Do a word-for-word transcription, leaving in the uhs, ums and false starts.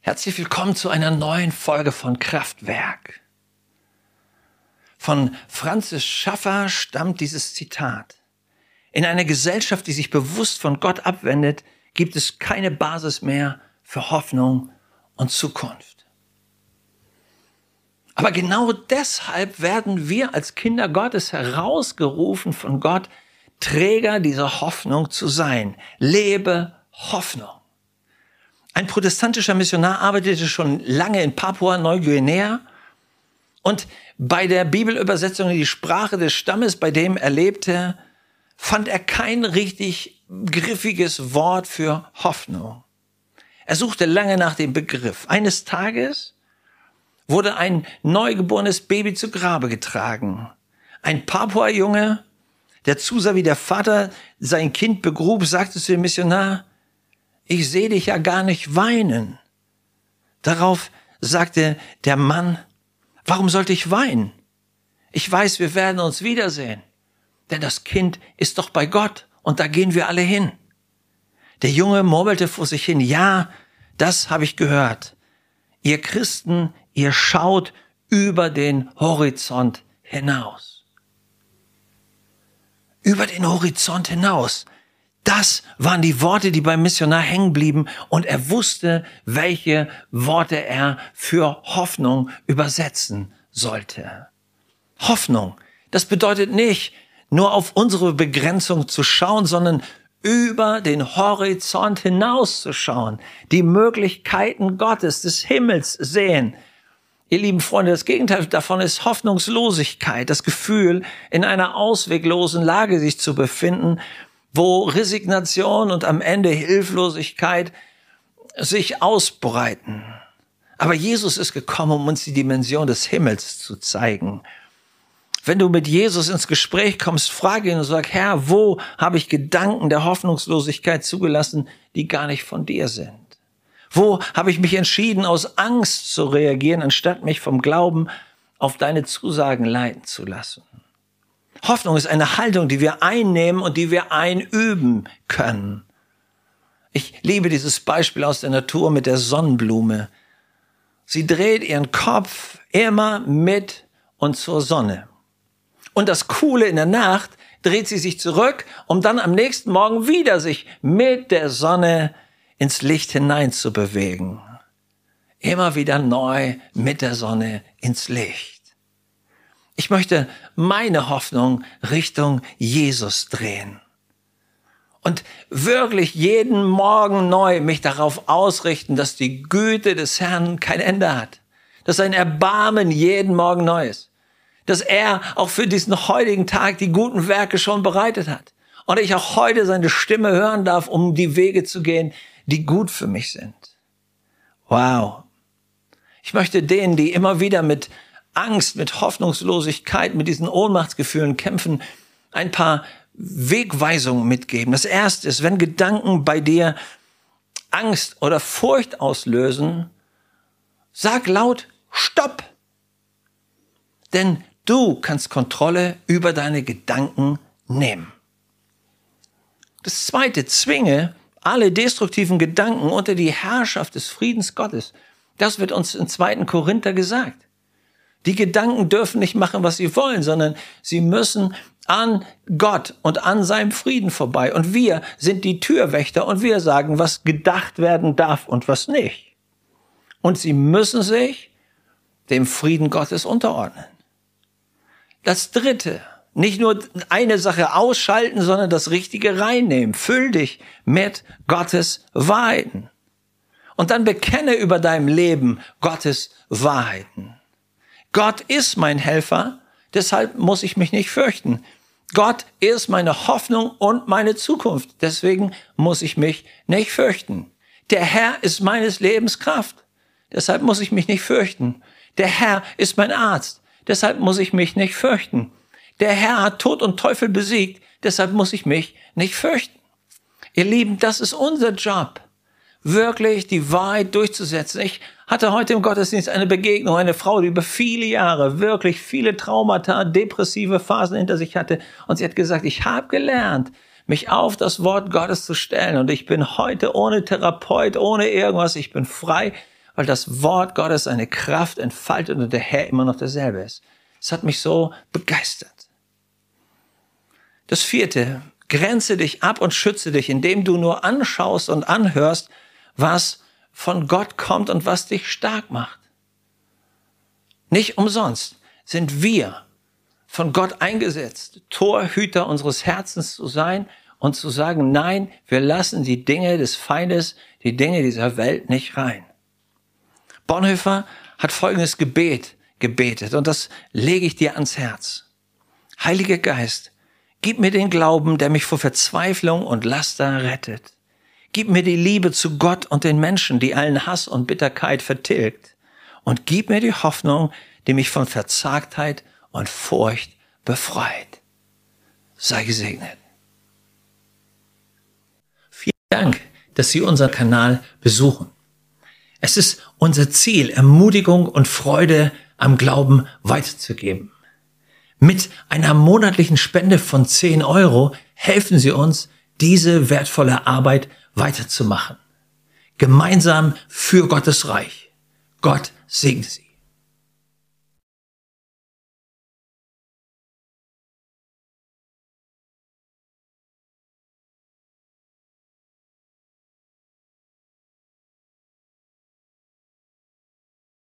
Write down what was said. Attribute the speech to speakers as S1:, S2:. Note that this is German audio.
S1: Herzlich willkommen zu einer neuen Folge von Kraftwerk. Von Francis Schaeffer stammt dieses Zitat. In einer Gesellschaft, die sich bewusst von Gott abwendet, gibt es keine Basis mehr für Hoffnung und Zukunft. Aber genau deshalb werden wir als Kinder Gottes herausgerufen von Gott, Träger dieser Hoffnung zu sein. Lebe Hoffnung. Ein protestantischer Missionar arbeitete schon lange in Papua-Neuguinea und bei der Bibelübersetzung in die Sprache des Stammes, bei dem er lebte, fand er kein richtig griffiges Wort für Hoffnung. Er suchte lange nach dem Begriff. Eines Tages wurde ein neugeborenes Baby zu Grabe getragen. Ein Papua-Junge, der zusah, wie der Vater sein Kind begrub, sagte zu dem Missionar: Ich sehe dich ja gar nicht weinen. Darauf sagte der Mann: Warum sollte ich weinen? Ich weiß, wir werden uns wiedersehen. Denn das Kind ist doch bei Gott und da gehen wir alle hin. Der Junge murmelte vor sich hin: Ja, das habe ich gehört. Ihr Christen, ihr schaut über den Horizont hinaus. Über den Horizont hinaus. Das waren die Worte, die beim Missionar hängen blieben, und er wusste, welche Worte er für Hoffnung übersetzen sollte. Hoffnung, das bedeutet nicht, nur auf unsere Begrenzung zu schauen, sondern über den Horizont hinauszuschauen, die Möglichkeiten Gottes, des Himmels sehen. Ihr lieben Freunde, das Gegenteil davon ist Hoffnungslosigkeit, das Gefühl, in einer ausweglosen Lage sich zu befinden, wo Resignation und am Ende Hilflosigkeit sich ausbreiten. Aber Jesus ist gekommen, um uns die Dimension des Himmels zu zeigen. Wenn du mit Jesus ins Gespräch kommst, frage ihn und sag: Herr, wo habe ich Gedanken der Hoffnungslosigkeit zugelassen, die gar nicht von dir sind? Wo habe ich mich entschieden, aus Angst zu reagieren, anstatt mich vom Glauben auf deine Zusagen leiten zu lassen? Hoffnung ist eine Haltung, die wir einnehmen und die wir einüben können. Ich liebe dieses Beispiel aus der Natur mit der Sonnenblume. Sie dreht ihren Kopf immer mit und zur Sonne. Und das Coole: in der Nacht dreht sie sich zurück, um dann am nächsten Morgen wieder sich mit der Sonne ins Licht hinein zu bewegen. Immer wieder neu mit der Sonne ins Licht. Ich möchte meine Hoffnung Richtung Jesus drehen. Und wirklich jeden Morgen neu mich darauf ausrichten, dass die Güte des Herrn kein Ende hat. Dass sein Erbarmen jeden Morgen neu ist. Dass er auch für diesen heutigen Tag die guten Werke schon bereitet hat. Und ich auch heute seine Stimme hören darf, um die Wege zu gehen, die gut für mich sind. Wow. Ich möchte denen, die immer wieder mit Angst, mit Hoffnungslosigkeit, mit diesen Ohnmachtsgefühlen kämpfen, ein paar Wegweisungen mitgeben. Das erste ist, wenn Gedanken bei dir Angst oder Furcht auslösen, sag laut: Stopp! Denn du kannst Kontrolle über deine Gedanken nehmen. Das zweite: Zwinge alle destruktiven Gedanken unter die Herrschaft des Friedens Gottes. Das wird uns in zweiten Korinther gesagt. Die Gedanken dürfen nicht machen, was sie wollen, sondern sie müssen an Gott und an seinem Frieden vorbei. Und wir sind die Türwächter und wir sagen, was gedacht werden darf und was nicht. Und sie müssen sich dem Frieden Gottes unterordnen. Das dritte: Nicht nur eine Sache ausschalten, sondern das Richtige reinnehmen. Füll dich mit Gottes Wahrheiten. Und dann bekenne über deinem Leben Gottes Wahrheiten. Gott ist mein Helfer, deshalb muss ich mich nicht fürchten. Gott ist meine Hoffnung und meine Zukunft, deswegen muss ich mich nicht fürchten. Der Herr ist meines Lebens Kraft, deshalb muss ich mich nicht fürchten. Der Herr ist mein Arzt, deshalb muss ich mich nicht fürchten. Der Herr hat Tod und Teufel besiegt, deshalb muss ich mich nicht fürchten. Ihr Lieben, das ist unser Job, wirklich die Wahrheit durchzusetzen. Ich hatte heute im Gottesdienst eine Begegnung, eine Frau, die über viele Jahre wirklich viele Traumata, depressive Phasen hinter sich hatte. Und sie hat gesagt: Ich habe gelernt, mich auf das Wort Gottes zu stellen. Und ich bin heute ohne Therapeut, ohne irgendwas, ich bin frei, weil das Wort Gottes eine Kraft entfaltet und der Herr immer noch derselbe ist. Es hat mich so begeistert. Das vierte, grenze dich ab und schütze dich, indem du nur anschaust und anhörst, was von Gott kommt und was dich stark macht. Nicht umsonst sind wir von Gott eingesetzt, Torhüter unseres Herzens zu sein und zu sagen, nein, wir lassen die Dinge des Feindes, die Dinge dieser Welt nicht rein. Bonhoeffer hat folgendes Gebet gebetet und das lege ich dir ans Herz. Heiliger Geist, gib mir den Glauben, der mich vor Verzweiflung und Laster rettet. Gib mir die Liebe zu Gott und den Menschen, die allen Hass und Bitterkeit vertilgt. Und gib mir die Hoffnung, die mich von Verzagtheit und Furcht befreit. Sei gesegnet. Vielen Dank, dass Sie unseren Kanal besuchen. Es ist unser Ziel, Ermutigung und Freude am Glauben weiterzugeben. Mit einer monatlichen Spende von zehn Euro helfen Sie uns, diese wertvolle Arbeit weiterzumachen. Gemeinsam für Gottes Reich. Gott segne Sie.